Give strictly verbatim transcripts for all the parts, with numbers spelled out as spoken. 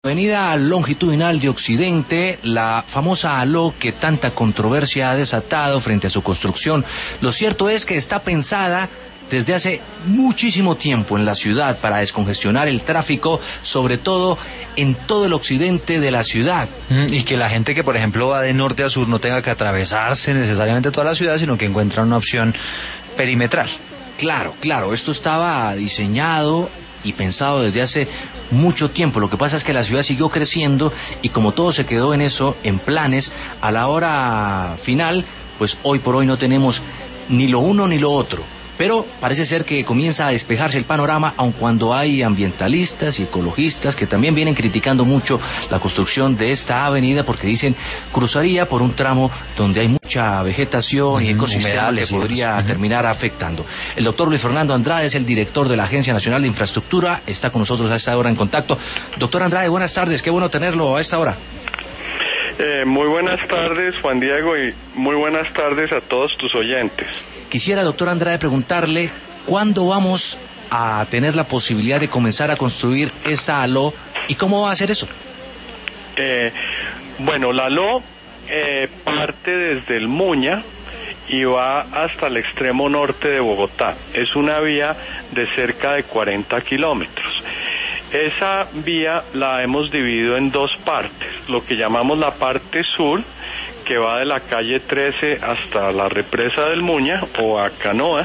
Avenida longitudinal de Occidente, la famosa ALO que tanta controversia ha desatado frente a su construcción, lo cierto es que está pensada desde hace muchísimo tiempo en la ciudad para descongestionar el tráfico, sobre todo en todo el occidente de la ciudad. Mm, y que la gente que, por ejemplo, va de norte a sur no tenga que atravesarse necesariamente toda la ciudad, sino que encuentra una opción perimetral. Claro, claro, esto estaba diseñado y pensado desde hace mucho tiempo. Lo que pasa es que la ciudad siguió creciendo y como todo se quedó en eso, en planes, a la hora final, pues hoy por hoy no tenemos ni lo uno ni lo otro. Pero parece ser que comienza a despejarse el panorama, aun cuando hay ambientalistas y ecologistas que también vienen criticando mucho la construcción de esta avenida porque dicen cruzaría por un tramo donde hay mucha vegetación uh-huh, y ecosistema que podría uh-huh. terminar afectando. El doctor Luis Fernando Andrade es el director de la Agencia Nacional de Infraestructura, está con nosotros a esta hora en contacto. Doctor Andrade, buenas tardes, qué bueno tenerlo a esta hora. Eh, muy buenas tardes, Juan Diego, y muy buenas tardes a todos tus oyentes. Quisiera, doctor Andrade, preguntarle cuándo vamos a tener la posibilidad de comenzar a construir esta ALO y cómo va a hacer eso. Eh, bueno, la ALO eh, parte desde el Muña y va hasta el extremo norte de Bogotá. Es una vía de cerca de cuarenta kilómetros. Esa vía la hemos dividido en dos partes, lo que llamamos la parte sur, que va de la calle trece hasta la represa del Muña o a Canoas,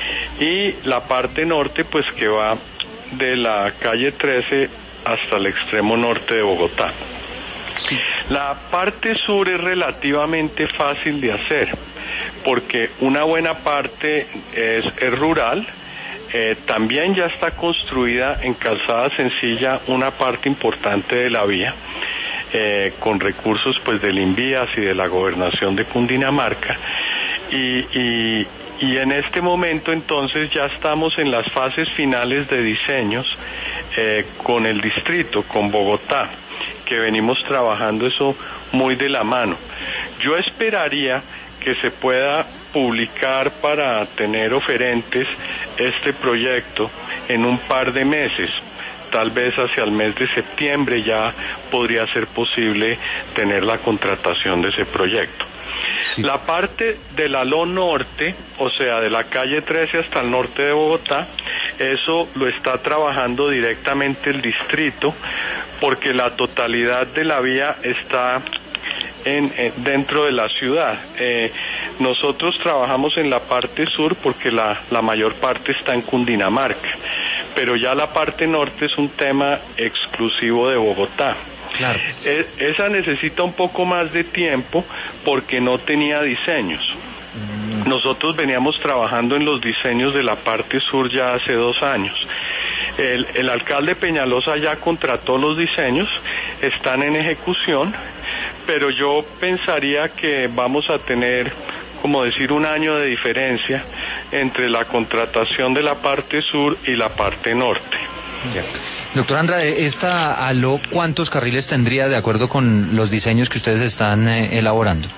y la parte norte pues que va de la calle trece hasta el extremo norte de Bogotá. Sí. La parte sur es relativamente fácil de hacer porque una buena parte es, es rural. Eh, también ya está construida en calzada sencilla una parte importante de la vía, eh, con recursos pues del INVIAS y de la Gobernación de Cundinamarca, y, y, y en este momento entonces ya estamos en las fases finales de diseños eh, con el distrito, con Bogotá, que venimos trabajando eso muy de la mano. Yo esperaría que se pueda publicar para tener oferentes este proyecto en un par de meses. Tal vez hacia el mes de septiembre ya podría ser posible tener la contratación de ese proyecto. Sí. La parte del ALO norte, o sea, de la calle trece hasta el norte de Bogotá, eso lo está trabajando directamente el distrito, porque la totalidad de la vía está En, en, dentro de la ciudad. Eh, nosotros trabajamos en la parte sur porque la, la mayor parte está en Cundinamarca, pero ya la parte norte es un tema exclusivo de Bogotá. Claro. Eh, esa necesita un poco más de tiempo porque no tenía diseños. Mm. Nosotros veníamos trabajando en los diseños de la parte sur ya hace dos años. El, el alcalde Peñalosa ya contrató los diseños, están en ejecución, pero yo pensaría que vamos a tener, como decir, un año de diferencia entre la contratación de la parte sur y la parte norte. Ya. Doctor Andrade, ¿esta ALO cuántos carriles tendría de acuerdo con los diseños que ustedes están eh, elaborando?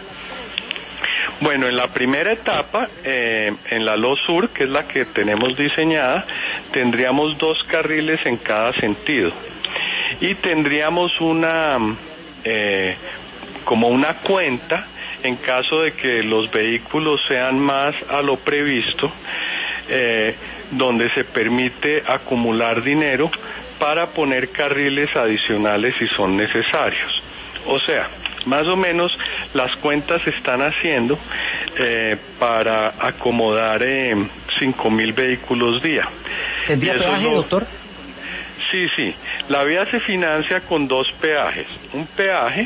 Bueno, en la primera etapa, eh, en la ALO Sur, que es la que tenemos diseñada, tendríamos dos carriles en cada sentido. Y tendríamos una, eh, como una cuenta, en caso de que los vehículos sean más a lo previsto, eh, donde se permite acumular dinero para poner carriles adicionales si son necesarios. O sea, más o menos las cuentas se están haciendo eh, para acomodar eh, cinco mil vehículos día. ¿Tendría peaje, no... doctor? Sí, sí. La vía se financia con dos peajes. Un peaje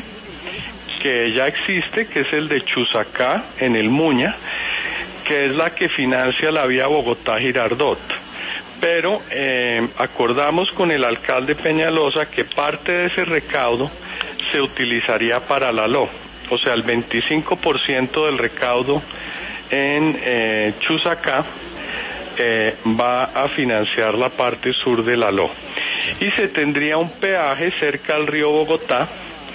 que ya existe, que es el de Chusacá, en el Muña, que es la que financia la vía Bogotá-Girardot. Pero eh, acordamos con el alcalde Peñalosa que parte de ese recaudo se utilizaría para la ALO, o sea, el veinticinco por ciento del recaudo en eh, Chusacá eh, va a financiar la parte sur de la ALO. Y se tendría un peaje cerca al río Bogotá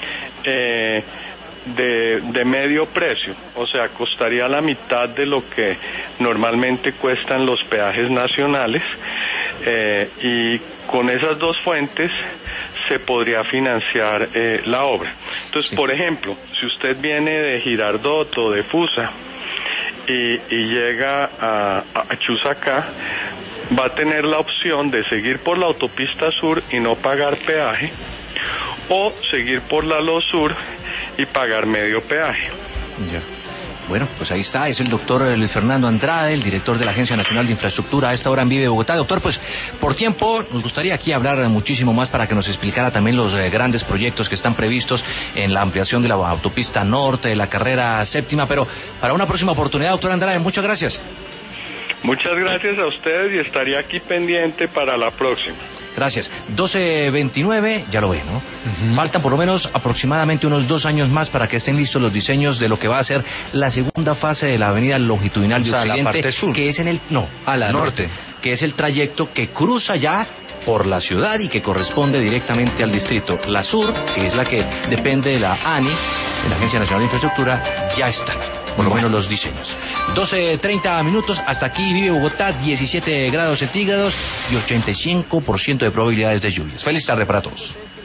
eh, de, de medio precio, o sea, costaría la mitad de lo que normalmente cuestan los peajes nacionales, eh, y con esas dos fuentes se podría financiar eh, la obra. Entonces, sí. Por ejemplo, si usted viene de Girardot o de Fusa y, y llega a, a Chusacá, va a tener la opción de seguir por la autopista sur y no pagar peaje, o seguir por la Lo Sur y pagar medio peaje. Ya. Bueno, pues ahí está, es el doctor Luis Fernando Andrade, el director de la Agencia Nacional de Infraestructura, a esta hora en Vive Bogotá. Doctor, pues por tiempo nos gustaría aquí hablar muchísimo más para que nos explicara también los eh, grandes proyectos que están previstos en la ampliación de la autopista norte, de la carrera séptima, pero para una próxima oportunidad, doctor Andrade, muchas gracias. Muchas gracias a ustedes y estaría aquí pendiente para la próxima. Gracias. doce veintinueve, ya lo ve, ¿no? Uh-huh. Faltan por lo menos aproximadamente unos dos años más para que estén listos los diseños de lo que va a ser la segunda fase de la avenida longitudinal de o sea, Occidente, la parte sur, que es en el no, a la norte, norte, que es el trayecto que cruza ya por la ciudad y que corresponde directamente al distrito. La sur, que es la que depende de la A N I, de la Agencia Nacional de Infraestructura, ya está. Por lo menos los diseños. doce treinta minutos, hasta aquí Vive Bogotá, diecisiete grados centígrados y ochenta y cinco por ciento de probabilidades de lluvias. Feliz tarde para todos.